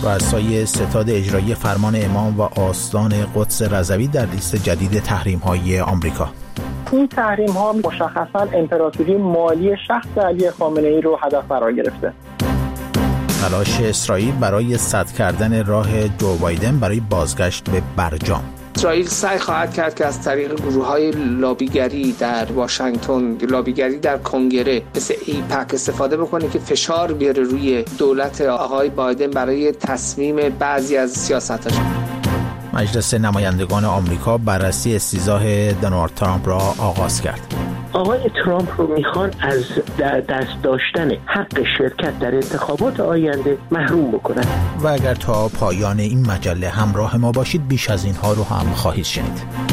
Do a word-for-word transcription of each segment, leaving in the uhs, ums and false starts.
رؤسای ستاد اجرایی فرمان امام و آستان قدس رضوی در لیست جدید تحریم‌های آمریکا. این تحریم‌ها مشخصاً امپراتوری مالی شخص علی خامنه‌ای رو هدف قرار گرفته. تلاش اسرائیل برای سد کردن راه جو بایدن برای بازگشت به برجام. اسرائیل سعی خواهد کرد که از طریق گروه‌های لابیگری در واشنگتن، لابیگری در کنگره مثل ایپک استفاده بکنه که فشار بیاره روی دولت آقای بایدن برای تصمیم بعضی از سیاستاش. مجلس نمایندگان آمریکا بررسی استیضاح دونالد ترامپ را آغاز کرد. آقای ترامپ رو میخوان از دست داشتن حق شرکت در انتخابات آینده محروم بکنن. و اگر تا پایان این مجله همراه ما باشید بیش از اینها رو هم خواهید شنید.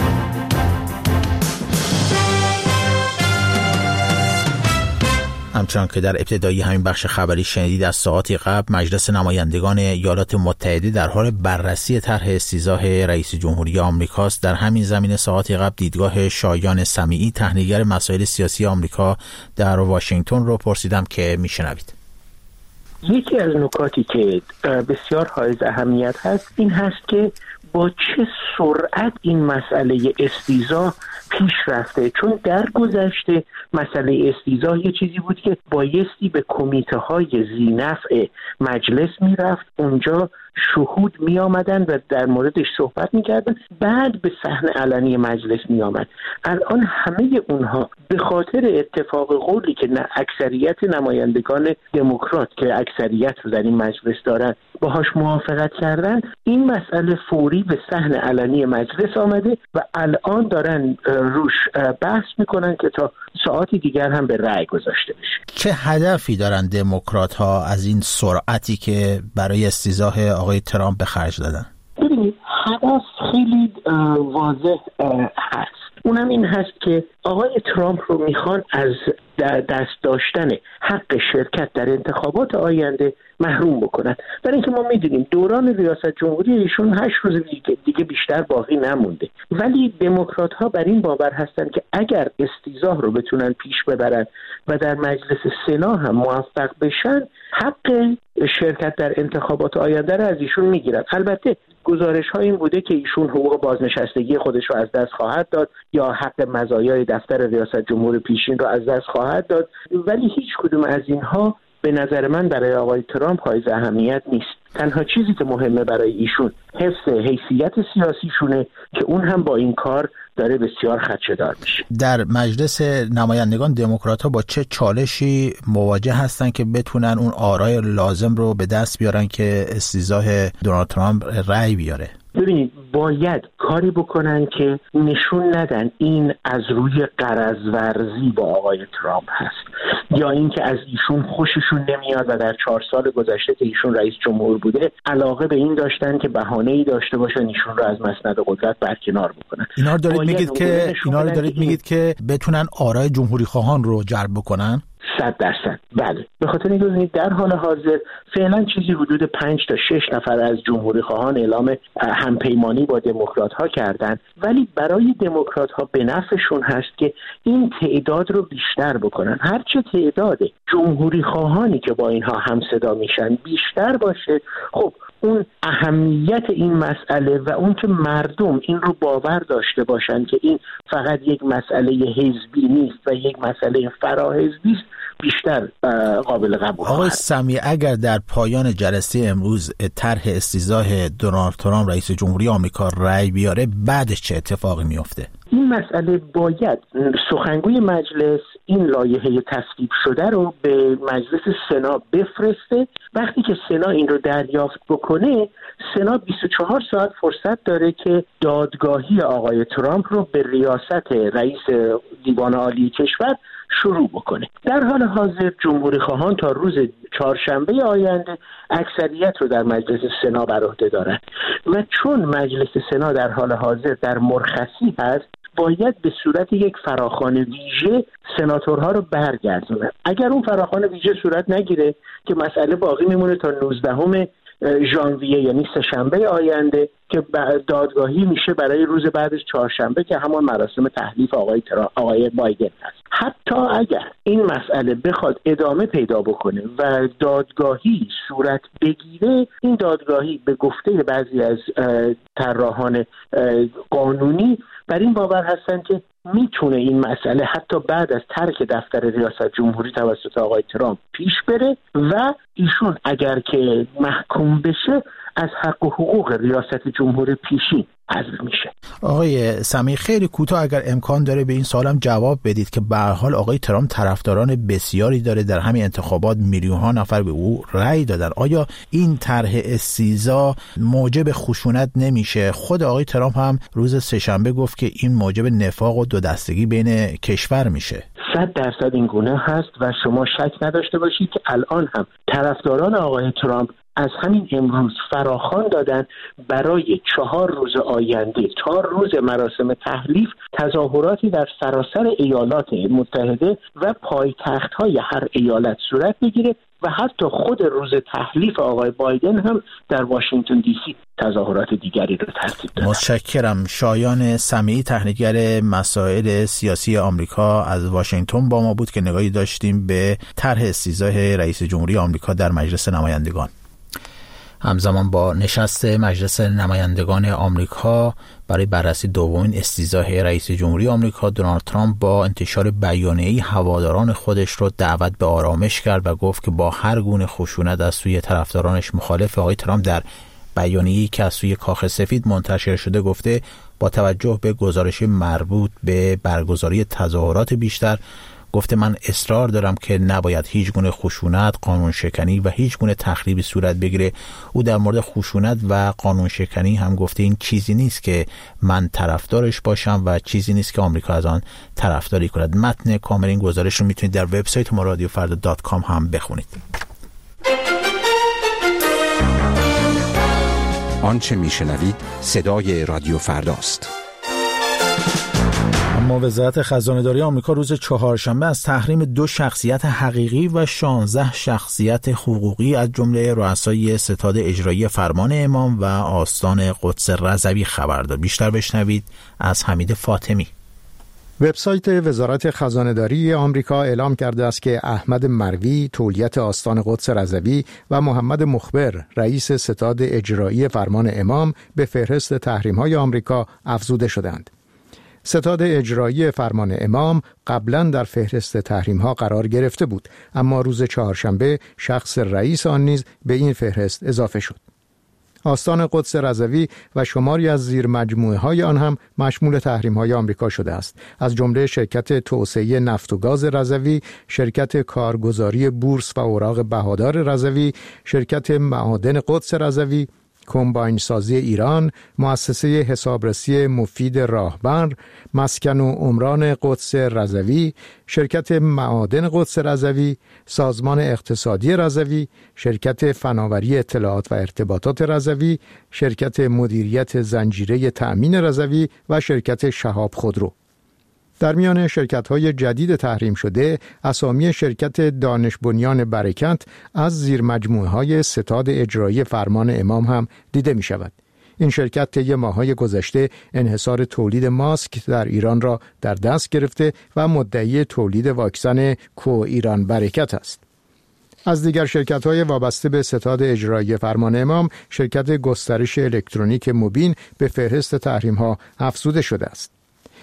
همچنان که در ابتدای همین بخش خبری شنیدید، از ساعاتی قبل مجلس نمایندگان ایالات متحده در حال بررسی طرح استیضاح رئیس جمهوری آمریکاست. در همین زمینه ساعاتی قبل دیدگاه شایان سمیعی، تحلیلگر مسائل سیاسی آمریکا در واشنگتن رو پرسیدم که میشنوید. یکی از نکاتی که بسیار حائز اهمیت هست این هست که با چه سرعت این مسئله استیضاح پیش رفته، چون در گذشته مسئله استیضاح یه چیزی بود که بایستی به کمیته های ذی‌نفع مجلس میرفت، اونجا شهود می آمدن و در موردش صحبت می کردن، بعد به صحنه علنی مجلس می آمد. الان همه اونها به خاطر اتفاق قولی که اکثریت نمایندگان دموکرات که اکثریت رو در این مجلس دارن باهاش موافقت کردن، این مسئله فوری به صحنه علنی مجلس آمده و الان دارن روش بحث میکنن که تا ساعتی دیگر هم به رأی گذاشته بشه. چه هدفی دارن دموکرات ها از این سرعتی که برای استیضاح آقای ترامپ به خرج دادن؟ ببینید هدف خیلی واضح هست، اونم این هست که آقای ترامپ رو میخوان از دست داشتن حق شرکت در انتخابات آینده محروم بکنن. برای اینکه ما میدونیم دوران ریاست جمهوری ایشون هشت روز دیگه بیشتر باقی نمونده، ولی دموکرات ها بر این باور هستن که اگر استیضاح رو بتونن پیش ببرن و در مجلس سنا هم موفق بشن، حق شرکت در انتخابات آینده رو از ایشون میگیرن. البته گزارش ها این بوده که ایشون حقوق بازنشستگی خودش رو از دست خواهد داد یا حق مزایای دفتر ریاست جمهور پیشین رو از دست خواهد داد، ولی هیچ کدوم از اینها به نظر من برای آقای ترامپ حائز اهمیت نیست. تنها چیزی که مهمه برای ایشون حفظ حیثیت سیاسیشونه که اون هم با این کار داره بسیار خدشه‌دار میشه. در مجلس نمایندگان دموکرات‌ها با چه چالشی مواجه هستن که بتونن اون آرای لازم رو به دست بیارن که استیضاح دونالد ترامپ رأی بیاره؟ ببینید باید کاری بکنن که نشون ندن این از روی غرض‌ورزی با آقای ترامپ هست یا اینکه از ایشون خوششون نمیاد و در چهار سال گذشته که ایشون رئیس جمهور بوده علاقه به این داشتن که بهانه‌ای داشته باشن ایشون رو از مسند قدرت برکنار بکنن. اینا رو دارید میگید که اینا رو دارید میگید که بتونن آرای جمهوری خواهان رو جلب بکنن؟ صد درصد بله. به خاطر اینکه در حال حاضر فعلا چیزی حدود پنج تا شش نفر از جمهوری خواهان اعلام همپیمانی با دموکرات ها کردن، ولی برای دموکرات ها به نفعشون هست که این تعداد رو بیشتر بکنن. هرچه تعداد جمهوری خواهانی که با اینها همصدا میشن بیشتر باشه، خب اون اهمیت این مسئله و اون که مردم این رو باور داشته باشن که این فقط یک مسئله حزبی نیست و یک مسئله فراحزبی است بیشتر قابل قبول. آقای سمیع، اگر در پایان جلسه امروز طرح استیضاح دونالد ترامپ رئیس جمهوری آمریکا رأی بیاره، بعدش چه اتفاقی میفته؟ این مسئله باید سخنگوی مجلس این لایحه تصویب شده رو به مجلس سنا بفرسته. وقتی که سنا این رو دریافت بکنه، سنا بیست و چهار ساعت فرصت داره که دادگاهی آقای ترامپ رو به ریاست رئیس دیوان عالی کشور شروع بکنه. در حال حاضر جمهوری خواهان تا روز چهارشنبه آینده اکثریت رو در مجلس سنا بر عهده دارن و چون مجلس سنا در حال حاضر در مرخصی هست، باید به صورت یک فراخوان ویژه سناتورها رو برگردونه. اگر اون فراخوان ویژه صورت نگیره که مسئله باقی میمونه تا نوزدهم ژانویه یعنی سه شنبه آینده که دادگاهی میشه برای روز بعدش چهارشنبه که همان مراسم تحلیف آقای ترا... آقای بایدن هست. حتی اگر این مسئله بخواد ادامه پیدا بکنه و دادگاهی صورت بگیره، این دادگاهی به گفته بعضی از طراحان قانونی بر این باور هستن که میتونه این مسئله حتی بعد از ترک دفتر ریاست جمهوری توسط آقای ترامپ پیش بره و ایشون اگر که محکوم بشه از حق و حقوق ریاست جمهوری پیشین حذف میشه. آقای سمیع، خیلی کوتاه اگر امکان داره به این سوالم جواب بدید که به هر حال آقای ترامپ طرفداران بسیاری داره، در همین انتخابات میلیون ها نفر به او رأی دادن. آیا این طرح استیضاح موجب خشونت نمیشه؟ خود آقای ترامپ هم روز سه‌شنبه گفت که این موجب نفاق و دو دستگی بین کشور میشه. صد درصد این گونه هست و شما شک نداشته باشید که الان هم طرفداران آقای ترامپ از همین امروز فراخوان دادن برای چهار روز آینده تا روز مراسم تحلیف تظاهراتی در سراسر ایالات متحده و پایتخت‌های هر ایالت صورت بگیره و حتی خود روز تحلیف آقای بایدن هم در واشنگتن دی سی تظاهرات دیگری رو ترتیب داده. متشکرم. شایان سمیعی، تحلیلگر مسائل سیاسی آمریکا از واشنگتن با ما بود که نگاهی داشتیم به طرح استیضاح رئیس جمهوری آمریکا در مجلس نمایندگان. همزمان با نشست مجلس نمایندگان آمریکا برای بررسی دومین استیضاح رئیس جمهوری آمریکا، دونالد ترامپ با انتشار بیانیه‌ای هواداران خودش رو دعوت به آرامش کرد و گفت که با هر گونه خشونت از سوی طرفدارانش مخالف. آقای ترامپ در بیانیه‌ای که از سوی کاخ سفید منتشر شده گفته با توجه به گزارش مربوط به برگزاری تظاهرات بیشتر، گفته من اصرار دارم که نباید هیچ گونه خشونت، قانون شکنی و هیچ گونه تخریبی صورت بگیره. او در مورد خشونت و قانون شکنی هم گفته این چیزی نیست که من طرفدارش باشم و چیزی نیست که آمریکا از آن طرفداری کند. متن کامل این گزارش رو میتونید در وبسایت ما رادیو فردا دات کام هم بخونید. آنچه میشنوید صدای رادیو فرداست. اما وزارت خزانه‌داری آمریکا روز چهارشنبه از تحریم دو شخصیت حقیقی و شانزده شخصیت حقوقی از جمله رؤسای ستاد اجرایی فرمان امام و آستان قدس رضوی خبر داد. بیشتر بشنوید از حمید فاطمی. وبسایت وزارت خزانه‌داری آمریکا اعلام کرده است که احمد مروی تولیت آستان قدس رضوی و محمد مخبر رئیس ستاد اجرایی فرمان امام به فهرست تحریم‌های آمریکا افزوده شدند. ستاد اجرایی فرمان امام قبلا در فهرست تحریم‌ها قرار گرفته بود، اما روز چهارشنبه شخص رئیس آن نیز به این فهرست اضافه شد. آستان قدس رضوی و شماری از زیر مجموعه های آن هم مشمول تحریم های آمریکا شده است، از جمله شرکت توسعه نفت و گاز رضوی، شرکت کارگزاری بورس و اوراق بهادار رضوی، شرکت معادن قدس رضوی، کمباین سازی ایران، مؤسسه حسابرسی مفید راهبر، مسکن و عمران قدس رضوی، شرکت معادن قدس رضوی، سازمان اقتصادی رضوی، شرکت فناوری اطلاعات و ارتباطات رضوی، شرکت مدیریت زنجیره تأمین رضوی و شرکت شهاب خودرو. در میان شرکت‌های جدید تحریم شده، اسامی شرکت دانش بنیان برکت از زیر مجموعه‌های ستاد اجرایی فرمان امام هم دیده می‌شود. این شرکت طی ماه‌های گذشته انحصار تولید ماسک در ایران را در دست گرفته و مدعی تولید واکسن کو ایران برکت است. از دیگر شرکت‌های وابسته به ستاد اجرایی فرمان امام، شرکت گسترش الکترونیک مبین به فهرست تحریم‌ها افزوده شده است.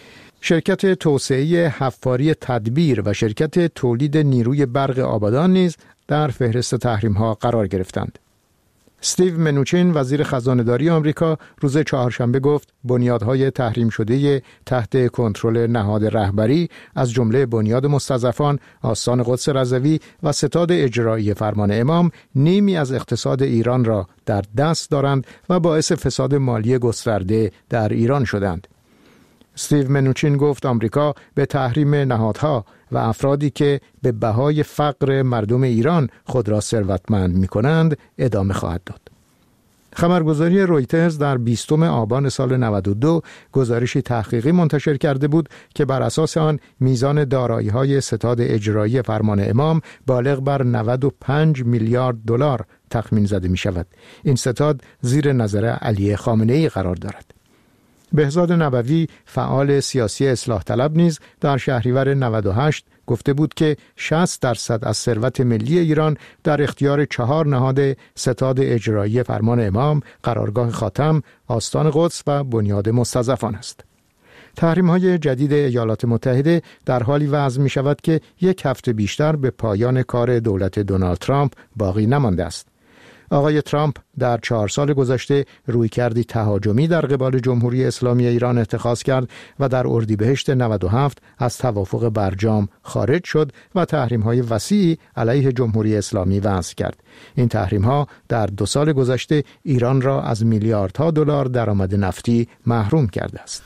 شرکت توسعه حفاری تدبیر و شرکت تولید نیروی برق آبادان نیز در فهرست تحریم‌ها قرار گرفتند. استیو منوچین وزیر خزانه‌داری آمریکا روز چهارشنبه گفت بنیادهای تحریم شده تحت کنترل نهاد رهبری از جمله بنیاد مستضعفان، آستان قدس رضوی و ستاد اجرایی فرمان امام نیمی از اقتصاد ایران را در دست دارند و باعث فساد مالی گسترده در ایران شدند. استیو منوچین گفت آمریکا به تحریم نهادها و افرادی که به بهای فقر مردم ایران خود را ثروتمند می‌کنند ادامه خواهد داد. خبرگزاری رویترز در بیستم آبان سال نود و دو گزارشی تحقیقی منتشر کرده بود که بر اساس آن میزان دارایی‌های ستاد اجرایی فرمان امام بالغ بر نود و پنج میلیارد دلار تخمین زده می شود. این ستاد زیر نظر علی خامنه‌ای قرار دارد. بهزاد نبوی فعال سیاسی اصلاح طلب نیز در شهریور نود و هشت گفته بود که شصت درصد از ثروت ملی ایران در اختیار چهار نهاد ستاد اجرایی فرمان امام، قرارگاه خاتم، آستان قدس و بنیاد مستضعفان است. تحریم‌های جدید ایالات متحده در حالی وضع می شود که یک هفته بیشتر به پایان کار دولت دونالد ترامپ باقی نمانده است. آقای ترامپ در چهار سال گذشته رویکردی تهاجمی در قبال جمهوری اسلامی ایران اتخاذ کرد و در اردیبهشت نود و هفت از توافق برجام خارج شد و تحریم‌های وسیعی علیه جمهوری اسلامی وضع کرد. این تحریم‌ها در دو سال گذشته ایران را از میلیاردها دلار درآمد نفتی محروم کرده است.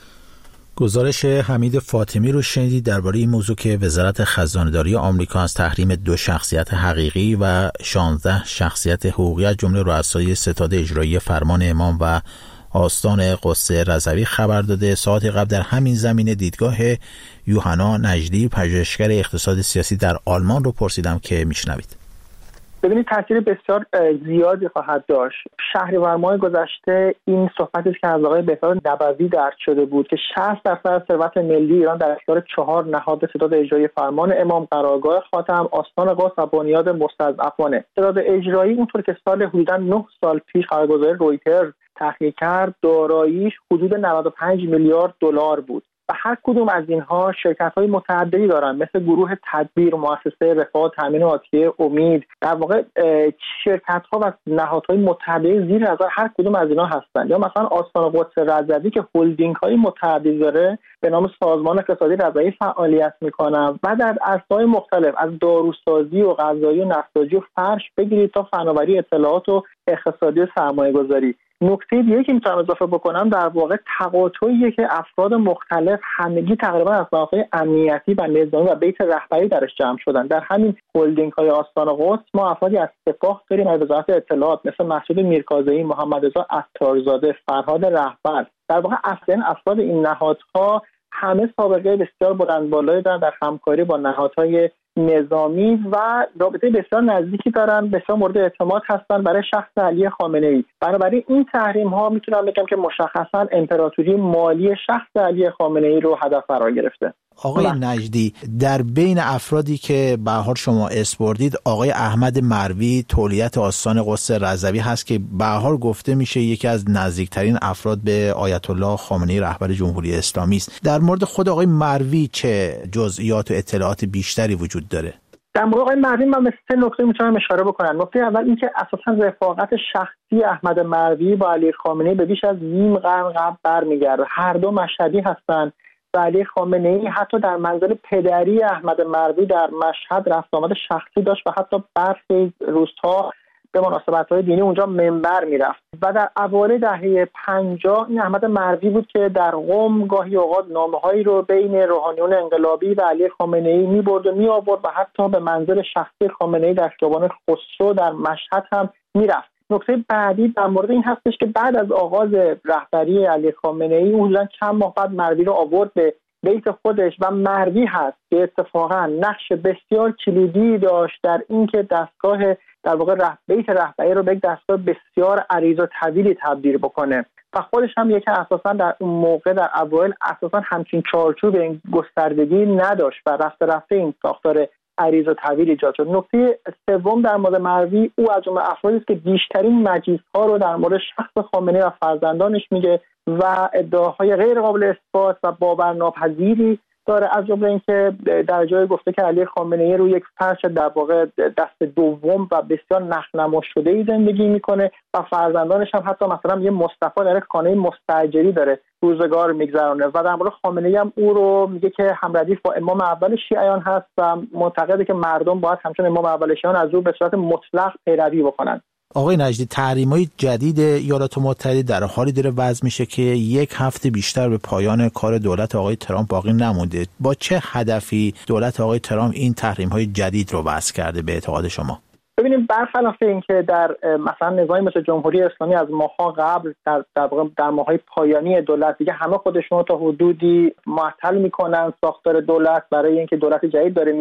گزارش حمید فاطمی رو شنیدید درباره این موضوع که وزارت خزانه‌داری آمریکا از تحریم دو شخصیت حقیقی و شانزده شخصیت حقوقی از جمله رؤسای ستاد اجرایی فرمان امام و آستان قدس رضوی خبر داده. ساعتی قبل در همین زمینه دیدگاه یوحنا نجدی، پژوهشگر اقتصاد سیاسی در آلمان رو پرسیدم که میشنوید. ببینید تاثیر بسیار زیادی خواهد داشت. شهریور ماه گذشته این صحبتی که از آقای بهزاد نبوی درج شده بود که شصت درصد از ثروت ملی ایران در اختیار چهار نهاد ستاد اجرایی فرمان امام، قرارگاه خاتم، آستان قدس و بنیاد مستضعفانه. ستاد اجرایی اونطور که سال حدوداً نه سال پیش خبرگزاری رویترز تحقیق کرد، داراییش حدود نود و پنج میلیارد دلار بود. و هر کدوم از اینها شرکت‌های متعددی دارن، مثل گروه تدبیر، مؤسسه رفاه، تامین آتیه، امید. در واقع شرکت‌ها و نهادهای متعددی زیر نظر هر کدوم از اینها هستن. یا مثلا آستان قدس رضوی که هلدینگ‌های متعددی داره به نام سازمان اقتصادی رضوی فعالیت می‌کنن و در عرصه‌های مختلف از داروسازی و غذایی و نفت‌سازی و فرش بگیرید تا فناوری اطلاعات و اقتصادی و سرمایه‌گذاری. نکته دیگه که میتونم اضافه بکنم در واقع تقاطعیه که افراد مختلف همگی تقریبا از منافع امنیتی و نظامی و بیت رهبری درش جمع شدن. در همین هلدینگ های آستان قدس ما افرادی از سپاه داریم، از وزارت اطلاعات مثل مسعود میرکاظمی، محمد رضا عطارزاده، فرهاد رهبر. در واقع اصلا افراد این نهادها همه سابقه بسیار بلندبالایی دارن در همکاری با نهادهای نظامی و رابطه بسیار نزدیکی دارن، بسیار مورد اعتماد هستن برای شخص علی خامنه‌ای. بنابراین این تحریم ها میتونم بگم که مشخصا امپراتوری مالی شخص علی خامنه‌ای رو هدف قرار گرفته. آقای نجدی، در بین افرادی که به هر حال شما اسپردید، آقای احمد مروی تولیت آستان قدس رضوی هست که به هر حال گفته میشه یکی از نزدیکترین افراد به آیت الله خامنه‌ای رهبر جمهوری اسلامی است. در مورد خود آقای مروی چه جزئیات و اطلاعات بیشتری وجود داره؟ در مورد آقای مروی من به سه نکته میتونم اشاره بکنم. نکته اول این که اساسا رفاقت شخصی احمد مروی با علی خامنه‌ای به بیش از نیم قرن قبل برمیگرده. هر دو مشهدی هستند. علی خامنه‌ای حتی در منزل پدری احمد مروی در مشهد رفت آمد شخصی داشت و حتی برخی روزها به مناسبت‌های دینی اونجا منبر میرفت. و در اوایل دهه پنجاه این احمد مروی بود که در قم گاهی اوقات نامه‌هایی رو بین روحانیون انقلابی و علی خامنه‌ای می‌برد و می‌آورد و حتی به منزل شخصی خامنه‌ای در خیابان خسرو در مشهد هم میرفت. نکته بعدی در مورد این هستش که بعد از آغاز رهبری علی خامنه‌ای اون چند ماه بعد مروی رو آورد به بیت خودش و مروی هست که اتفاقا نقش بسیار کلیدی داشت در اینکه دستگاه در واقع ره بیت رهبری رو به یک دستگاه بسیار عریض و طویلی تبدیل بکنه و خودش هم یکی اساسا در اون موقع در اوایل اساسا همچین چارچوب این گستردگی نداشت و رفته رفته این ساختار عریض و طویل ایجاد شد. نکته سوم در مورد مروی، او از جمله افرادی است که بیشترین مجیزها رو در مورد شخص خامنه‌ای و فرزندانش میگه و ادعاهای غیر قابل اثبات و باورناپذیری داره، از جمله اینکه در جای گفته که علی خامنه‌ای روی یک فرش در واقع دست دوم و بسیار نخنما شده‌ای زندگی میکنه و فرزندانش هم حتی مثلا یه مصطفی در خانه مستاجری داره روزگار میگذرونه و در مورد خامنه‌ای هم او رو میگه که همردیف با امام اول شیعیان هست و معتقده که مردم باید همچون امام اول شیعیان از او به صورت مطلق پیروی بکنن. آقای نجدی، تحریم‌های جدید ایالات متحده در حالی داره وضع میشه که یک هفته بیشتر به پایان کار دولت آقای ترامپ باقی نمونده. با چه هدفی دولت آقای ترامپ این تحریم‌های جدید رو وضع کرده به اعتقاد شما؟ ببینیم برخلاف اینکه در مثلا نظامی مثل جمهوری اسلامی از ماه‌ها قبل در در, در ماه‌های پایانی دولت دیگه همه خودشون رو تا حدودی معطل میکنن ساختار دولت برای اینکه دولت جدید داره میاد،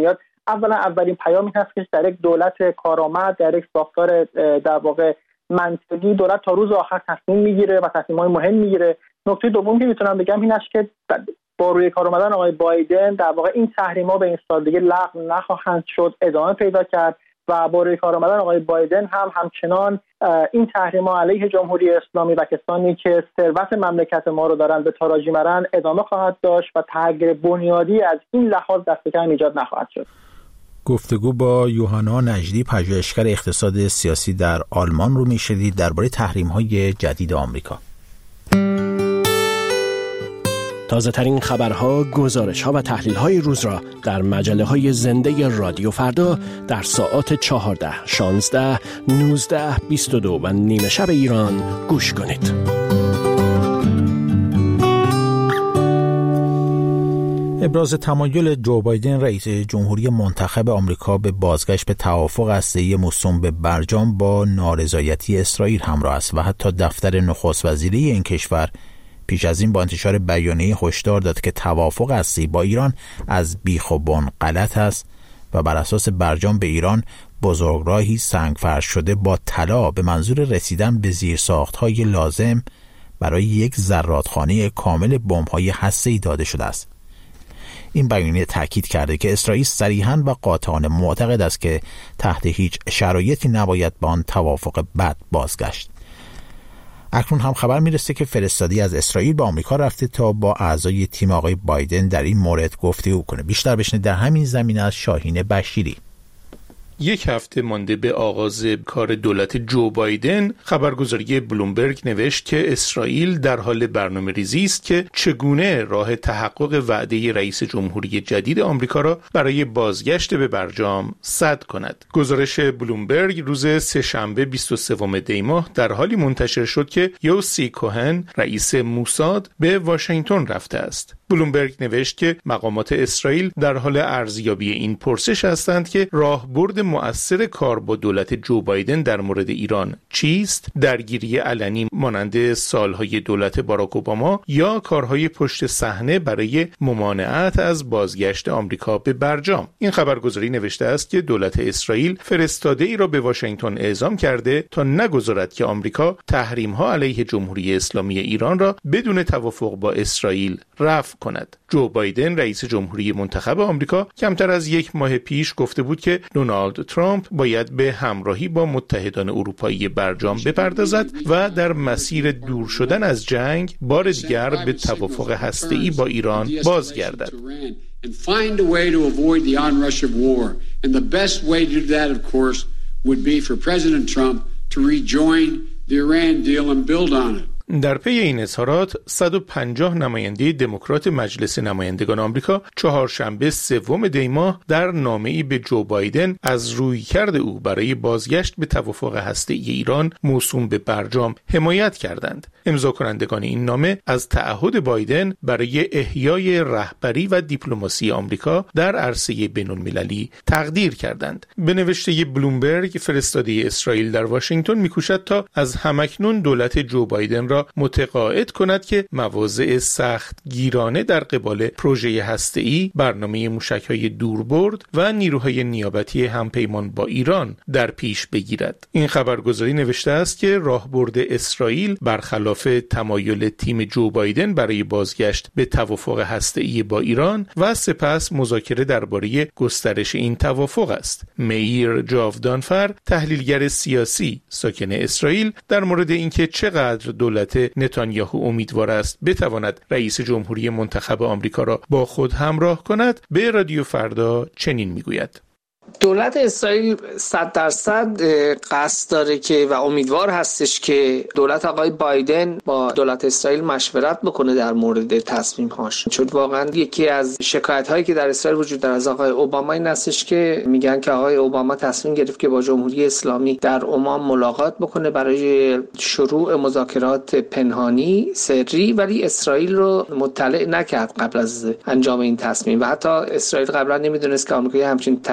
اولا اولین پیامی هست که در یک دولت کارآمد، در یک ساختار در واقع منطقی، دولت تا روز آخر تصمیم میگیره و تصمیم‌های مهم میگیره. نکته دوم که میتونم بگم این است که با روی کار اومدن آقای بایدن در واقع این تحریم‌ها به این سادگی لغو نخواهند شد، ادامه پیدا کرد و با روی کار آمدن آقای بایدن هم همچنان این تحریم‌ها علیه جمهوری اسلامی و کسانی که ثروت مملکت ما رو دارن به تاراجی میبرن ادامه خواهد داشت و تغییر بنیادی از این لحاظ دست کم ایجاد نخواهد شد. گفتگو با یوهانا نجدی، پژوهشگر اقتصاد سیاسی در آلمان رو میشنید درباره تحریم‌های جدید آمریکا. تازه ترین خبرها، گزارش‌ها و تحلیل‌های روز را در مجله‌های زنده رادیو فردا در ساعات چهارده، شانزده، نوزده، بیست و دو و نیمه شب ایران گوش کنید. ابراز تمایل جو بایدن رئیس جمهوری منتخب آمریکا به بازگشت به توافق هسته‌ای موسوم به برجام با نارضایتی اسرائیل همراه است و حتی دفتر نخست وزیری این کشور پیش از این با انتشار بیانیه هشدار داد که توافق هسته‌ای با ایران از بیخ و بن غلط است و بر اساس برجام به ایران بزرگراهی سنگفرش شده با طلا به منظور رسیدن به زیرساخت‌های لازم برای یک زرادخانه کامل بمب‌های هسته‌ای داده شده است. این بیانیه تاکید کرده که اسرائیل صریحاً و قاطعانه معتقد است که تحت هیچ شرایطی نباید به آن توافق بد بازگشت. اکنون هم خبر میرسه که فرستادی از اسرائیل به آمریکا رفته تا با اعضای تیم آقای بایدن در این مورد گفتگو کنه. بیشتر بشنید در همین زمینه از شاهین بشیری. یک هفته مانده به آغاز کار دولت جو بایدن، خبرگزاری بلومبرگ نوشت که اسرائیل در حال برنامه‌ریزی است که چگونه راه تحقق وعده رئیس جمهوری جدید آمریکا را برای بازگشت به برجام سد کند. گزارش بلومبرگ روز سه‌شنبه بیست و سوم دی ماه در حالی منتشر شد که یوسی کوهن، رئیس موساد، به واشنگتن رفته است. بلومبرگ نوشت که مقامات اسرائیل در حال ارزیابی این پرسش هستند که راهبرد مؤثر کار با دولت جو بایدن در مورد ایران چیست؟ درگیری علنی مانند سالهای دولت باراک اوباما یا کارهای پشت صحنه برای ممانعت از بازگشت آمریکا به برجام؟ این خبرگزاری نوشته است که دولت اسرائیل فرستاده ای را به واشنگتن اعزام کرده تا نگذارد که آمریکا تحریم‌ها علیه جمهوری اسلامی ایران را بدون توافق با اسرائیل رفع کند. جو بایدن رئیس جمهوری منتخب آمریکا کمتر از یک ماه پیش گفته بود که دونالد ترامپ باید به همراهی با متحدان اروپایی برجام بپردازد و در مسیر دور شدن از جنگ بار دیگر به توافق هسته‌ای با ایران بازگردد. در پی این اظهارات صد و پنجاه نماینده دموکرات مجلس نمایندگان آمریکا چهارشنبه سوم دی ماه در نامه‌ای به جو بایدن از رویکرد او برای بازگشت به توافق هسته‌ای ایران موسوم به برجام حمایت کردند. امضا کنندگان این نامه از تعهد بایدن برای احیای رهبری و دیپلماسی آمریکا در عرصه بین‌المللی تقدیر کردند. به نوشته بلومبرگ، فرستاده اسرائیل در واشنگتن می‌کوشد تا از همکنون دولت جو بایدن را متقاعد کند که مواضع سخت گیرانه در قبال پروژه هسته‌ای، برنامه موشک‌های دوربرد و نیروهای نیابتی همپیمان با ایران در پیش بگیرد. این خبرگزاری نوشته است که راهبرد اسرائیل برخلاف تمایل تیم جو بایدن برای بازگشت به توافق هسته‌ای با ایران و سپس مذاکره درباره گسترش این توافق است. میر جاودانفر، تحلیلگر سیاسی ساکن اسرائیل، در مورد اینکه چقدر دولت نتانیاهو امیدوار است بتواند رئیس جمهوری منتخب آمریکا را با خود همراه کند، به رادیو فردا چنین میگوید: دولت اسرائیل صد درصد قصد داره که و امیدوار هستش که دولت آقای بایدن با دولت اسرائیل مشورت بکنه در مورد تصمیم‌هاش، چون واقعا یکی از شکایت‌هایی که در اسرائیل وجود داره از آقای اوباما این هستش که میگن که آقای اوباما تصمیم گرفت که با جمهوری اسلامی در عمان ملاقات بکنه برای شروع مذاکرات پنهانی سری، ولی اسرائیل رو مطلع نکرد قبل از انجام این تصمیم و حتی اسرائیل قبلا نمیدونست که آمریکا همچین تصمیمی رو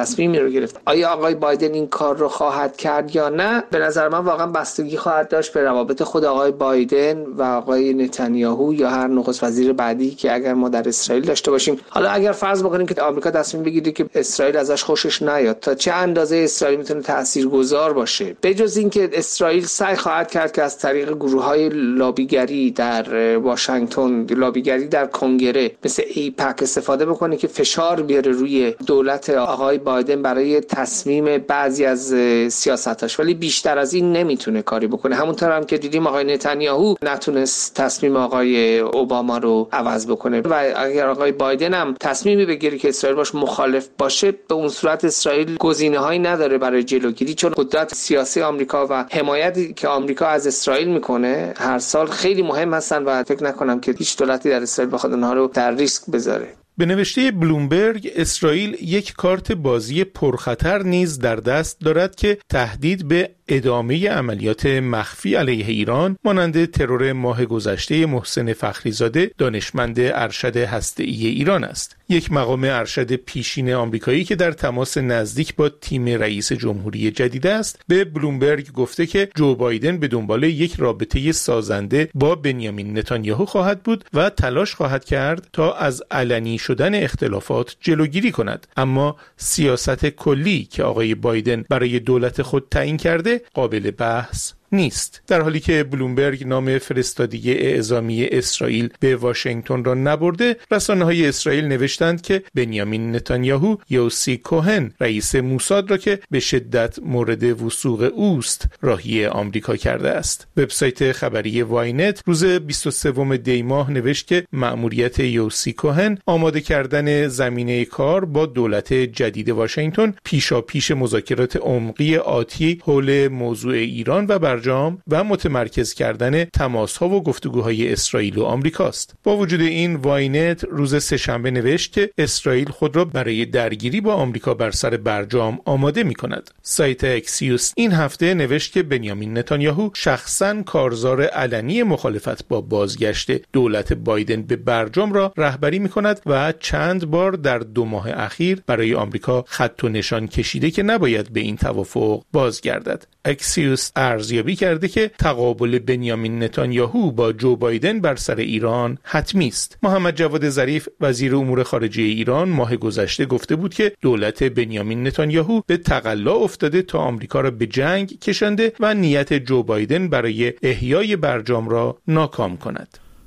رو گرفت. آیا آقای بایدن این کار رو خواهد کرد یا نه؟ به نظر من واقعا بستگی خواهد داشت به روابط خود آقای بایدن و آقای نتانیاهو یا هر نخست وزیر بعدی که اگر ما در اسرائیل داشته باشیم. حالا اگر فرض بکنیم که آمریکا تصمیم بگیره که اسرائیل ازش خوشش نیاد، تا چه اندازه اسرائیل میتونه تاثیرگذار باشه؟ بجز اینکه اسرائیل سعی خواهد کرد که از طریق گروه‌های لابیگری در واشنگتن، لابیگری در کنگره مثل ایپک استفاده بکنه که فشار بیاره روی دولت آقای بایدن برای تصمیم بعضی از سیاستاش، ولی بیشتر از این نمیتونه کاری بکنه. همونطور هم که دیدیم آقای نتانیاهو نتونست تصمیم آقای اوباما رو عوض بکنه و اگر آقای بایدن هم تصمیمی بگیره که اسرائیل باش مخالف باشه، به اون صورت اسرائیل گزینه‌هایی نداره برای جلوگیری، چون قدرت سیاسی آمریکا و حمایتی که آمریکا از اسرائیل میکنه هر سال خیلی مهم هستن و فکر نکنم که هیچ دولتی در اسرائیل بخواد اونها رو در ریسک بذاره. به نوشته بلومبرگ، اسرائیل یک کارت بازی پرخطر نیز در دست دارد که تهدید به ادامه عملیات مخفی علیه ایران مانند ترور ماه گذشته محسن فخریزاده دانشمند ارشد هسته‌ای ایران است. یک مقام ارشد پیشین آمریکایی که در تماس نزدیک با تیم رئیس جمهوری جدید است به بلومبرگ گفته که جو بایدن به دنبال یک رابطه سازنده با بنیامین نتانیاهو خواهد بود و تلاش خواهد کرد تا از علنی شدن اختلافات جلوگیری کند، اما سیاست کلی که آقای بایدن برای دولت خود تعیین کرده قابل بحث نیست. در حالی که بلومبرگ نام فرستادگی اعزامی اسرائیل به واشنگتن را نبرده، رسانه‌های اسرائیل نوشتند که بنیامین نتانیاهو یوسی کوهن رئیس موساد را که به شدت مورد وثوق اوست راهی آمریکا کرده است. وبسایت خبری واینت روز بیست و سوم دی ماه نوشت که مأموریت یوسی کوهن آماده کردن زمینه کار با دولت جدید واشنگتن پیشاپیش مذاکرات عمقی آتی حول موضوع ایران و بر برجام و متمرکز کردن تماس‌ها و گفتگوهای اسرائیل و آمریکاست. با وجود این، واینت روز سه‌شنبه نوشت که اسرائیل خود را برای درگیری با آمریکا بر سر برجام آماده می‌کند. سایت اکسیوس این هفته نوشت که بنیامین نتانیاهو شخصاً کارزار علنی مخالفت با بازگشت دولت بایدن به برجام را رهبری می‌کند و چند بار در دو ماه اخیر برای آمریکا خط و نشان کشیده که نباید به این توافق بازگردد. اکسیوس ارزیابی کرده که تقابل بنیامین نتانیاهو با جو بایدن بر سر ایران حتمی است. محمد جواد ظریف وزیر امور خارجه ایران ماه گذشته گفته بود که دولت بنیامین نتانیاهو به تقلا افتاده تا آمریکا را به جنگ کشانده و نیت جو بایدن برای احیای برجام را ناکام کند.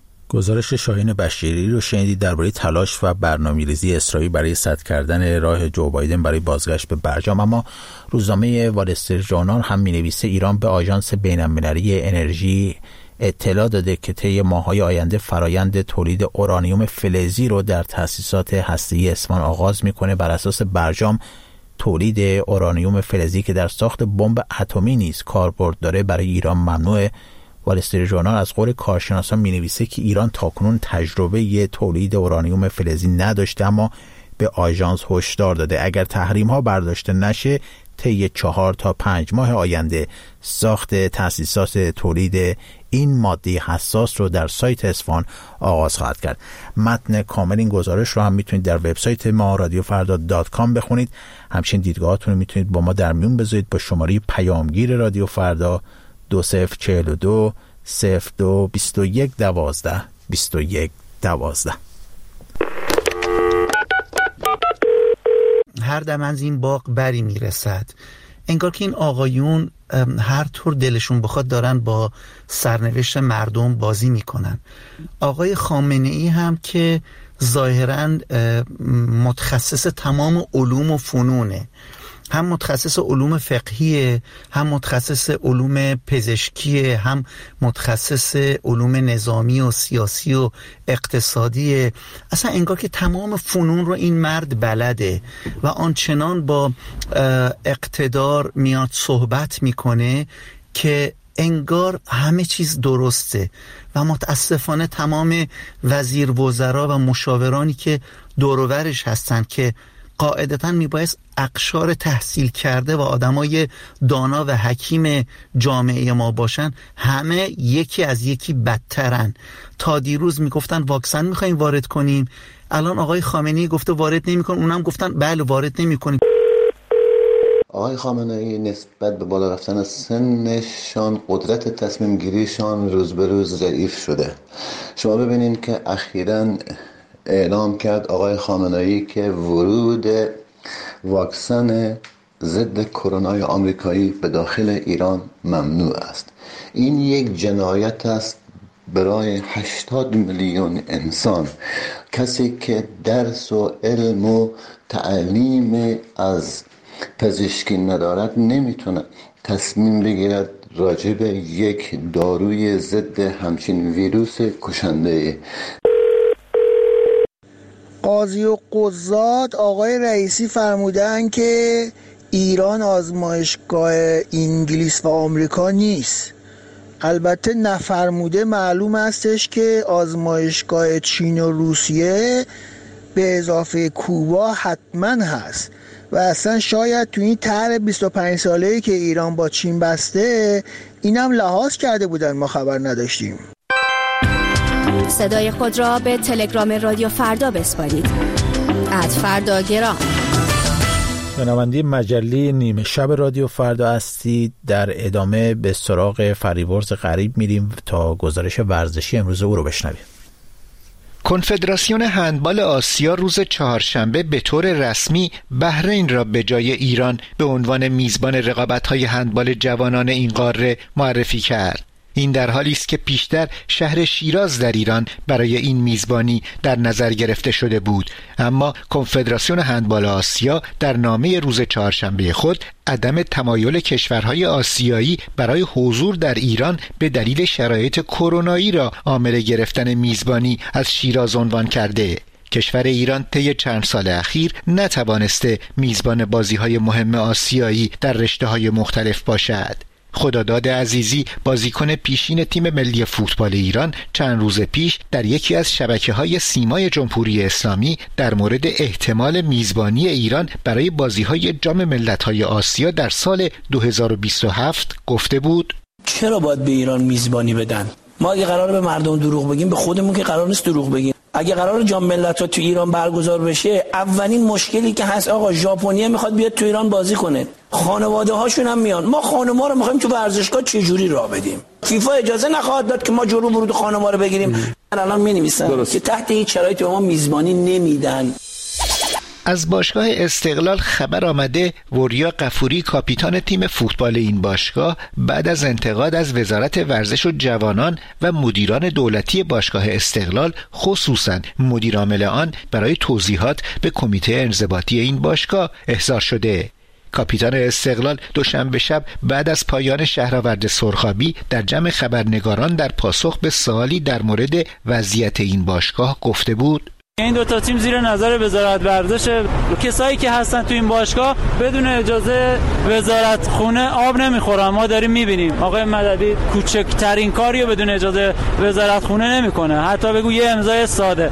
گزارش شاهین بشیری رو شنیدید درباره تلاش و برنامه‌ریزی اسرائیل برای سد کردن راه جو بایدن برای بازگشت به برجام. اما روزنامه وال استریت ژورنال هم می‌نویسه ایران به آژانس بین‌المللی انرژی اطلاع داده که طی ماه‌های آینده فرایند تولید اورانیوم فلزی رو در تأسیسات هسته‌ای اصفهان آغاز می‌کنه. بر اساس برجام تولید اورانیوم فلزی که در ساخت بمب اتمی نیز کاربرد داره برای ایران ممنوعه. وال استریت ژورنال از قول کارشناسان می‌نویسه که ایران تاکنون تجربه ی تولید اورانیوم فلزی نداشته، اما به آژانس هشدار داده اگر تحریم‌ها برداشته نشه طی چهار تا پنج ماه آینده ساخت تأسیسات تولید این ماده حساس رو در سایت اصفهان آغاز خواهد کرد. متن کامل این گزارش رو هم میتونید در وبسایت ما رادیو فردا دات کام بخونید. همچنین دیدگاهاتون رو میتونید با ما در میون بذارید با شماره پیامگیر رادیو فردا دو صفر چهل و دو صفر دو بیست و یک دوازده بیست و یک دوازده. هر دم از این باغ بری میرسد. انگار که این آقایون هر طور دلشون بخواد دارن با سرنوشت مردم بازی میکنن. آقای خامنه ای هم که ظاهراً متخصص تمام علوم و فنونه، هم متخصص علوم فقهیه، هم متخصص علوم پزشکیه، هم متخصص علوم نظامی و سیاسی و اقتصادیه. اصلا انگار که تمام فنون رو این مرد بلده و آنچنان با اقتدار میاد صحبت میکنه که انگار همه چیز درسته و متاسفانه تمام وزیر وزرا و مشاورانی که دور و برش هستن که قاعدتاً میبایست اقشار تحصیل کرده و آدمای دانا و حکیم جامعه ما باشن، همه یکی از یکی بدترن. تا دیروز میگفتن واکسن میخوایم وارد کنیم، الان آقای خامنه‌ای گفته وارد نمیکنیم، اونم گفتن بله وارد نمیکنیم. آقای خامنه‌ای نسبت به بالا رفتن سنشان قدرت تصمیم گیریشان روز به روز ضعیف شده. شما ببینید که اخیراً اعلام کرد آقای خامنه‌ای که ورود واکسن ضد کرونا آمریکایی به داخل ایران ممنوع است. این یک جنایت است برای هشتاد میلیون انسان. کسی که درس و علم و تعلیم از پزشکی ندارد نمیتونه تصمیم بگیرد راجع به یک داروی ضد همچین ویروس کشنده. قاضی و قضات آقای رئیسی فرمودن که ایران آزمایشگاه انگلیس و آمریکا نیست. البته نفرموده معلوم استش که آزمایشگاه چین و روسیه به اضافه کوبا حتما هست و اصلا شاید تو این طرح بیست و پنج ساله‌ای که ایران با چین بسته اینم لحاظ کرده بودن، ما خبر نداشتیم. صدای خود را به تلگرام رادیو فردا بسپارید. ات فردا گرام. شنونده مجله نیمه شب رادیو فردا هستید. در ادامه به سراغ فریبرز غریب میریم تا گزارش ورزشی امروز او رو بشنویم. کنفدراسیون هندبال آسیا روز چهارشنبه به طور رسمی بحرین را به جای ایران به عنوان میزبان رقابت‌های هندبال جوانان این قاره معرفی کرد. این در حالی است که پیشتر شهر شیراز در ایران برای این میزبانی در نظر گرفته شده بود، اما کنفدراسیون هندبال آسیا در نامه روز چهارشنبه خود عدم تمایل کشورهای آسیایی برای حضور در ایران به دلیل شرایط کرونایی را عامل گرفتن میزبانی از شیراز عنوان کرده. کشور ایران طی چند سال اخیر نتوانسته میزبان بازی‌های مهم آسیایی در رشته‌های مختلف باشد. خداداد عزیزی بازیکن پیشین تیم ملی فوتبال ایران چند روز پیش در یکی از شبکه‌های سیمای جمهوری اسلامی در مورد احتمال میزبانی ایران برای بازی‌های جام ملت‌های آسیا در سال دو هزار و بیست و هفت گفته بود: چرا باید به ایران میزبانی بدن؟ ما اگه قراره به مردم دروغ بگیم به خودمون که قرار نیست دروغ بگیم. اگه قرار جام ملت‌ها تو ایران برگزار بشه، اولین مشکلی که هست آقا ژاپنیا میخواد بیاد تو ایران بازی کنه، خانواده هاشون هم میان، ما خانما رو میخوایم تو ورزشگاه چه جوری راه بدیم؟ فیفا اجازه نخواهد داد که ما جلو ورود خانما رو بگیریم. الان می‌نویسن که تحت هیچ شرایطی به ما میزبانی نمیدن. از باشگاه استقلال خبر آمده وریا غفوری کاپیتان تیم فوتبال این باشگاه بعد از انتقاد از وزارت ورزش و جوانان و مدیران دولتی باشگاه استقلال خصوصاً مدیر عامل آن برای توضیحات به کمیته انضباطی این باشگاه احضار شده. کاپیتان استقلال دوشنبه شب بعد از پایان شهرآورد سرخابی در جمع خبرنگاران در پاسخ به سوالی در مورد وضعیت این باشگاه گفته بود: این دو تا تیم زیر نظر وزارت ورزش، کسایی که هستن تو این باشگاه بدون اجازه وزارت خونه آب نمیخورن. ما داریم میبینیم آقای مددی کوچکترین کاریو بدون اجازه وزارت خونه نمیکنه، حتی بگو یه امضای ساده.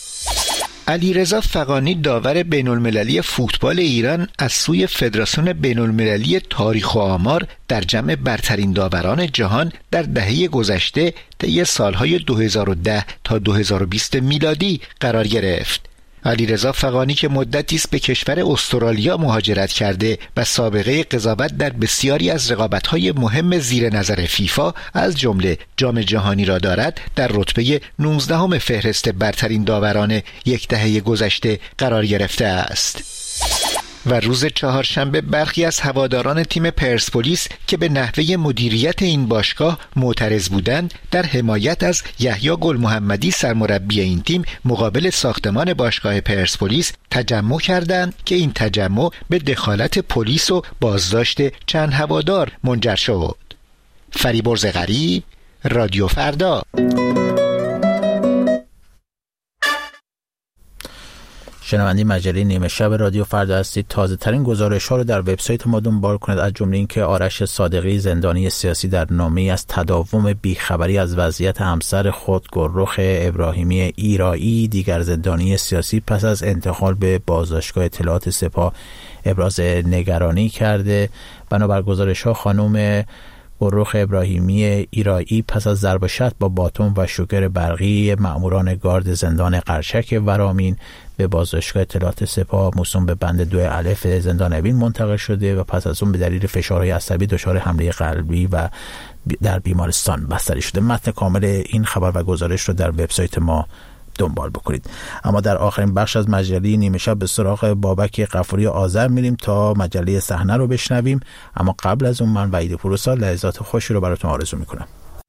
علیرضا فغانی داور بین‌المللی فوتبال ایران از سوی فدراسیون بین‌المللی تاریخ و آمار در جمع برترین داوران جهان در دهه گذشته طی سالهای دو هزار و ده تا دو هزار و بیست میلادی قرار گرفت. علیرضا فغانی که مدتی است به کشور استرالیا مهاجرت کرده و سابقه قضاوت در بسیاری از رقابت‌های مهم زیر نظر فیفا از جمله جام جهانی را دارد، در رتبه نوزدهم فهرست برترین داوران یک دهه گذشته قرار گرفته است. و روز چهارشنبه برخی از هواداران تیم پرسپولیس که به نحوه مدیریت این باشگاه معترض بودند در حمایت از یحیی گل محمدی سرمربی این تیم مقابل ساختمان باشگاه پرسپولیس تجمع کردند که این تجمع به دخالت پلیس و بازداشت چند هوادار منجر شد. فریبرز غریب، رادیو فردا. شنونده مجله نیمه شب رادیو فردا هستید. تازه ترین گزارش ها رو در وبسایت ما دنبال کنید، از جمله اینکه آرش صادقی زندانی سیاسی در نامه‌ای از تداوم بیخبری از وضعیت همسر خود گلرخ ابراهیمی ایرایی، دیگر زندانی سیاسی، پس از انتقال به بازداشتگاه اطلاعات سپاه ابراز نگرانی کرده. بنابر گزارش ها خانم فروخ ابراهیمی ایرایی پس از ضرب شتم با باتون و شوگر برقی مأموران گارد زندان قرچک ورامین به بازداشتگاه اطلاعات سپاه موسوم به بند دو الف زندان اوین منتقل شده و پس از اون به دلیل فشارهای عصبی دچار حمله قلبی و در بیمارستان بستری شده. متن کامل این خبر و گزارش رو در وبسایت ما دنبال بکنید. اما در آخرین بخش از مجله نیمه شب به سراغ بابک غفوری آذر میریم تا مجله صحنه رو بشنویم، اما قبل از اون من وحید پوروسا لحظات خوشی رو براتون آرزو میکنم.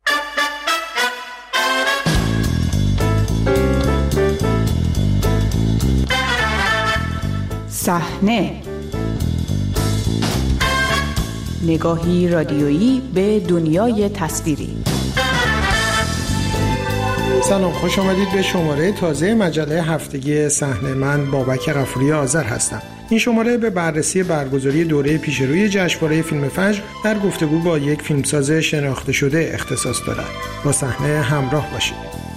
صحنه، نگاهی رادیویی به دنیای تصویری. سلام، خوش آمدید به شماره تازه مجله هفتگی صحنه. من بابک غفوری آذر هستم. این شماره به بررسی برگزاری دوره پیشروی جشنواره فیلم فجر در گفتگو با یک فیلمساز شناخته شده اختصاص دارد. با صحنه همراه باشید.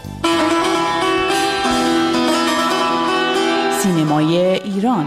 سینمای ایران.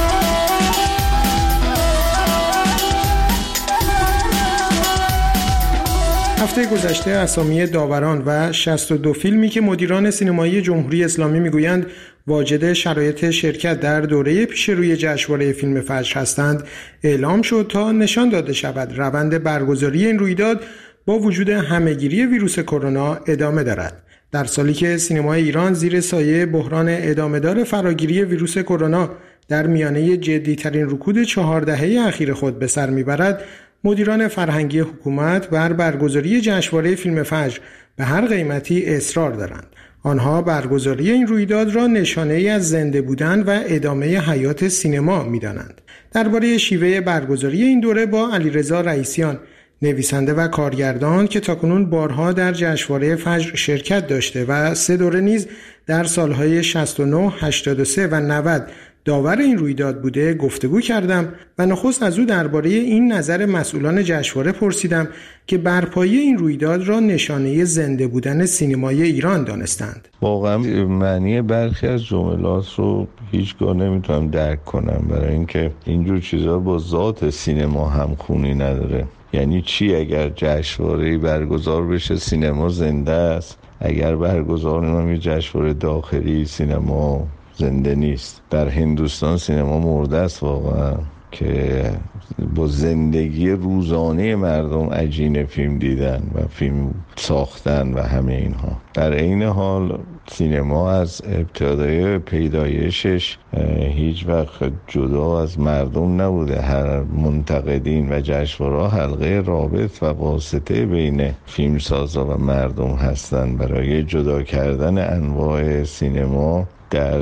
هفته گذشته اسامی داوران و شصت و دو فیلمی که مدیران سینمایی جمهوری اسلامی میگویند واجد شرایط شرکت در دوره پیشروی جشنواره فیلم فجر هستند اعلام شد تا نشان داده شود روند برگزاری این رویداد با وجود همهگیری ویروس کرونا ادامه دارد. در سالی که سینمای ایران زیر سایه بحران ادامه‌دار فراگیری ویروس کرونا در میانه جدی‌ترین رکود چهار دهه اخیر خود به سر میبرد، مدیران فرهنگی حکومت بر برگزاری جشنواره فیلم فجر به هر قیمتی اصرار دارند. آنها برگزاری این رویداد را نشانه‌ای از زنده بودن و ادامه حیات سینما می‌دانند. درباره شیوه برگزاری این دوره با علیرضا رئیسیان، نویسنده و کارگردان که تاکنون بارها در جشنواره فجر شرکت داشته و سه دوره نیز در سالهای شصت و نه، هشتاد و سه و نود داور این رویداد بوده گفتگو کردم و نخست از او درباره این نظر مسئولان جشنواره پرسیدم که برپایی این رویداد را نشانه زنده بودن سینمای ایران دانستند. واقعا معنی برخی از جملات رو هیچگاه نمیتونم درک کنم، برای اینکه اینجور چیزا با ذات سینما همخونی نداره. یعنی چی اگر جشنواره‌ای برگزار بشه سینما زنده است، اگر برگزار نمیشه جشنواره داخلی سینما زنده نیست؟ در هندوستان سینما مرده است واقعا، که با زندگی روزانه مردم عجین فیلم دیدن و فیلم ساختن و همه اینها. در این حال سینما از ابتدای پیدایشش هیچ وقت جدا از مردم نبوده. هر منتقدین و جشنواره حلقه رابط و واسطه بین فیلمسازا و مردم هستند برای جدا کردن انواع سینما در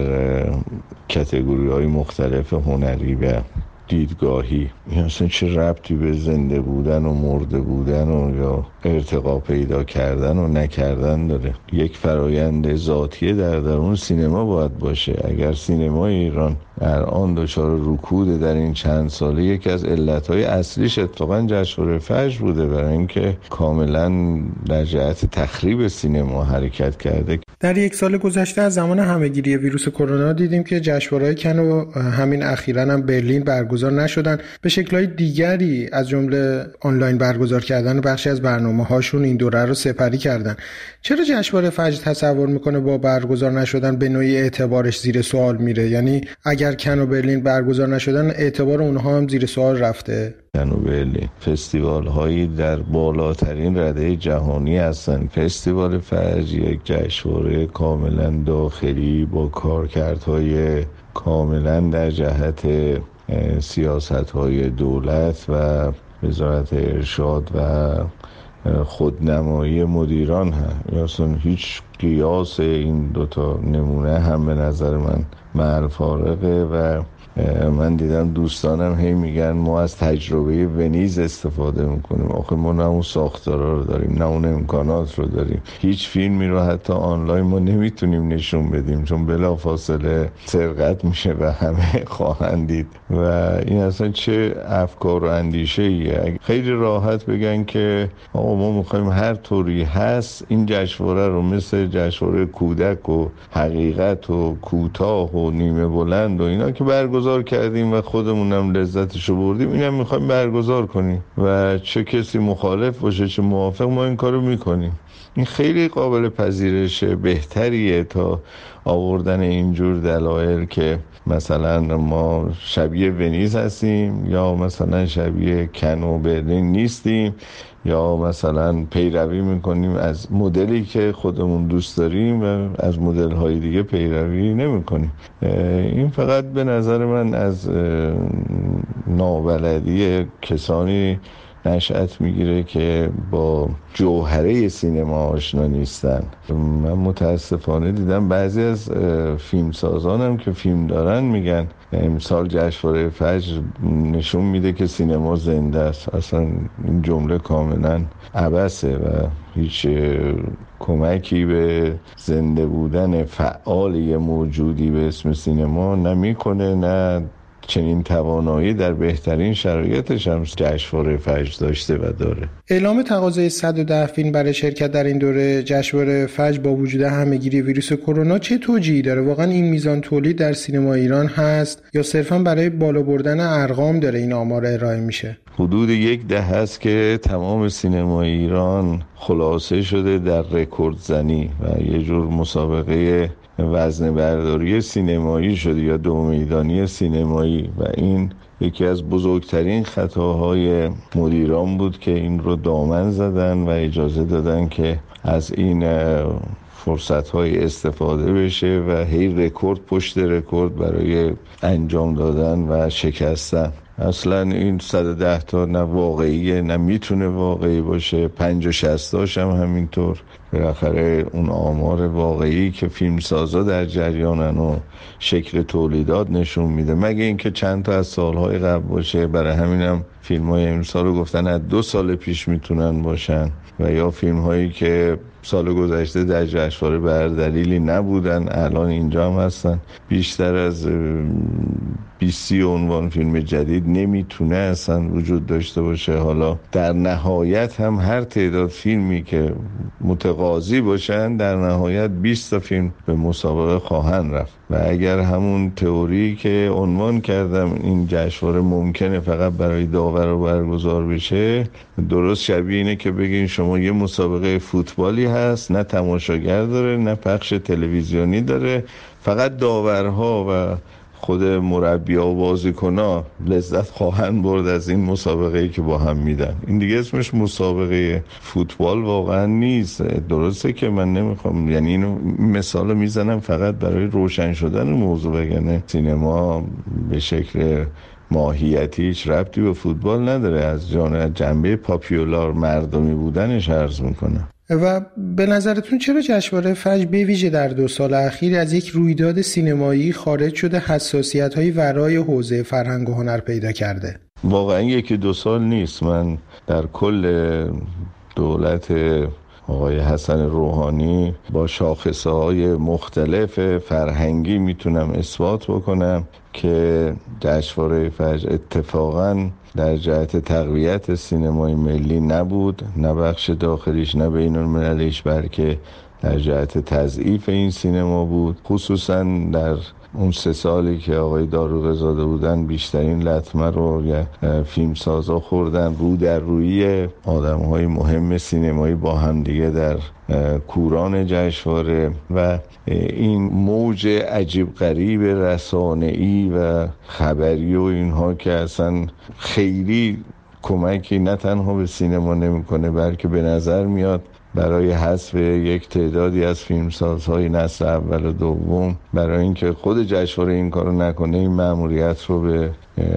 کاتگوری‌های مختلف هنری و دیدگاهی. این اصلا چه ربطی به زنده بودن و مرده بودن و یا ارتقا پیدا کردن و نکردن داره؟ یک فرایند ذاتی در درون سینما باید باشه. اگر سینمای ایران الان دچار رکود در این چند ساله، یکی از علتهای اصلیش اتفاقا جشنواره فجر بوده، برای اینکه کاملا در جهت تخریب سینما حرکت کرده. در یک سال گذشته از زمان همهگیری ویروس کرونا دیدیم که جشنواره‌های کن و همین اخیراً هم برلین برگزار نشدن. به شکل‌های دیگری از جمله آنلاین برگزار کردن بخشی از برنامه‌هاشون این دوره رو سپری کردن. چرا جشنواره فجر تصور میکنه با برگزار نشدن به نوعی اعتبارش زیر سوال میره؟ یعنی اگر کن و برلین برگزار نشدن اعتبار اونها هم زیر سوال رفته؟ کن و برلین فستیوال هایی در بالاترین رده جهانی هستن. فستیوال فجر یک جشنواره کاملا داخلی با کارکردهای کاملا در جهت سیاست های دولت و وزارت ارشاد و خودنمایی مدیران هم. اصلا هیچ قیاس این دوتا نمونه هم به نظر من محل فارقه و من دیدم دوستانم هی میگن ما از تجربه ونیز استفاده میکنیم. آخه ما نه اون ساختارا رو داریم نه اون امکانات رو داریم. هیچ فیلمی رو حتی آنلاین ما نمیتونیم نشون بدیم چون بلافاصله سرقت میشه و همه خواهند دید و این اصلا چه افکار و اندیشه ایه. خیلی راحت بگن که آقا ما میخوایم هر طوری هست این جشنواره رو مثل جشنواره کودک و حقیقت و کوتاه و نیمه بلند و اینا که برگزار کردیم و خودمونم لذتشو بردیم، اینم میخوایم برگزار کنیم و چه کسی مخالف باشه چه موافق ما این کارو میکنیم. این خیلی قابل پذیرشه، بهتریه تا آوردن اینجور دلایل که مثلا ما شبیه ونیز هستیم یا مثلا شبیه کن و برلین نیستیم یا مثلا پیروی میکنیم از مدلی که خودمون دوست داریم و از مدل های دیگه پیروی نمیکنیم. این فقط به نظر من از نابلدی کسانی نشأت میگیره که با جوهره سینما آشنا نیستن. من متاسفانه دیدم بعضی از فیلمسازانم که فیلم دارن میگن امسال جشنواره فجر نشون میده که سینما زنده است. اصلا این جمله کاملا عبثه و هیچ کمکی به زنده بودن فعالی موجودی به اسم سینما نمیکنه، نه چنین توانایی در بهترین شرایطش هم جشنواره فجر داشته و داره. اعلام تقاضای صد و ده فیلم برای شرکت در این دوره جشنواره فجر با وجود همه‌گیری ویروس کرونا چه توجیهی داره؟ واقعا این میزان تولید در سینما ایران هست یا صرفا برای بالا بردن ارقام داره این آمار ارائه میشه؟ حدود یک دهه است که تمام سینما ایران خلاصه شده در رکورد زنی و یه جور مسابقه وزن برداری سینمایی شده یا دو میدانی سینمایی و این یکی از بزرگترین خطاهای مدیران بود که این رو دامن زدن و اجازه دادن که از این فرصت‌های استفاده بشه و هی رکورد پشت رکورد برای انجام دادن و شکستن. اصلا این صد و ده تا نه واقعیه نه میتونه واقعی باشه، پنج و شصتاش هم همینطور. بالاخره اون آمار واقعی که فیلمسازا در جریانن و شکل تولیدات نشون میده، مگه اینکه چند تا از سالهای قبل باشه. برای همینم فیلم‌های امسال رو گفتن از دو سال پیش میتونن باشن و یا فیلم‌هایی که سال گذشته در جشنواره به هر دلیلی نبودن الان اینجا هم هستن. بیشتر از بیست عنوان فیلم جدید نمیتونه اصلا وجود داشته باشه. حالا در نهایت هم هر تعداد فیلمی که متقاضی باشن در نهایت بیست تا فیلم به مسابقه خواهند رفت و اگر همون تئوری که عنوان کردم این جشنواره ممکنه فقط برای داور رو برگزار بشه، درست شبیه اینه که بگین شما یه مسابقه فوتبالی هست، نه تماشاگر داره نه پخش تلویزیونی داره، فقط داورها و خود مربی‌ها و بازیکن‌ها لذت خواهند برد از این مسابقه‌ای که با هم میدن. این دیگه اسمش مسابقه فوتبال واقعا نیست. درسته که من نمیخوام، یعنی اینو مثال میزنم فقط برای روشن شدن موضوع، وگرنه سینما به شکل ماهیتی هیچ ربطی به فوتبال نداره. از جانب جنبه پاپیولار مردمی بودنش عرض میکنم. و به نظرتون چرا جشنواره فجر به ویژه در دو سال اخیر از یک رویداد سینمایی خارج شده حساسیت‌های ورای حوزه فرهنگ و هنر پیدا کرده؟ واقعا یکی دو سال نیست. من در کل دولت آقای حسن روحانی با شاخصه‌های مختلف فرهنگی میتونم اثبات بکنم که جشنواره فجر اتفاقاً در جهت تقویت سینمای ملی نبود، نه بخش داخلیش نه بین المللیش، بلکه در جهت تضعیف این سینما بود. خصوصاً در اون سه سالی که آقای داروغه زاده بودن بیشترین لطمه رو فیلمسازا خوردن، رو در روی آدم‌های مهم سینمایی با هم دیگه در کوران جشنواره و این موج عجیب غریب رسانه‌ای و خبری و اینها که اصلا خیلی کمکی نه تنها به سینما نمی‌کنه بلکه به نظر میاد برای حذف یک تعدادی از فیلمسازهای نسل اول و دوم، برای اینکه خود جشنواره این کارو نکنه، این مأموریت رو به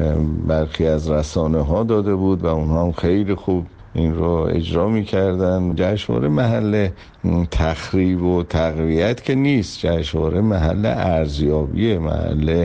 برخی از رسانه ها داده بود و اونها هم خیلی خوب این رو اجرا می‌کردن. جشنواره محل تخریب و تقویت که نیست، جشنواره محل ارزیابی، محل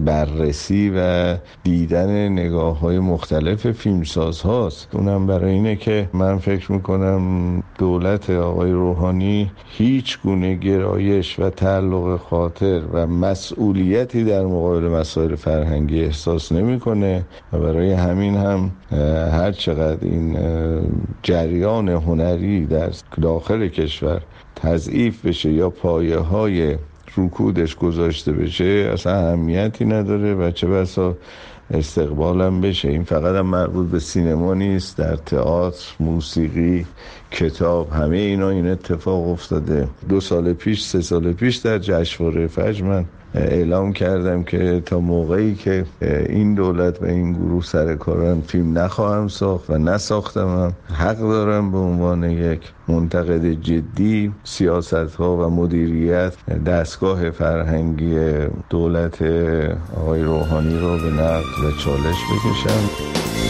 بررسی و دیدن نگاه‌های مختلف فیلمساز هاست. اونم برای اینه که من فکر میکنم دولت آقای روحانی هیچ گونه گرایش و تعلق خاطر و مسئولیتی در مقابل مسائل فرهنگی احساس نمیکنه و برای همین هم هر چقدر این جریان هنری در داخل کشور تضعیف بشه یا پایه های رکودش گذاشته بشه اصلا اهمیتی نداره و چه بسا استقبالم بشه. این فقط هم مربوط به سینما نیست، در تئاتر، موسیقی، کتاب، همه اینا این اتفاق افتاده. دو سال پیش سه سال پیش در جشنواره فجر من اعلام کردم که تا موقعی که این دولت و این گروه سر کارن فیلم نخواهم ساخت و نساختم هم حق دارم به عنوان یک منتقد جدی سیاست ها و مدیریت دستگاه فرهنگی دولت آقای روحانی رو به نقد و چالش بکشم.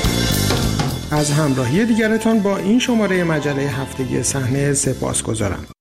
از همراهی دیگرتان با این شماره مجله هفتگی صحنه سپاسگزارم.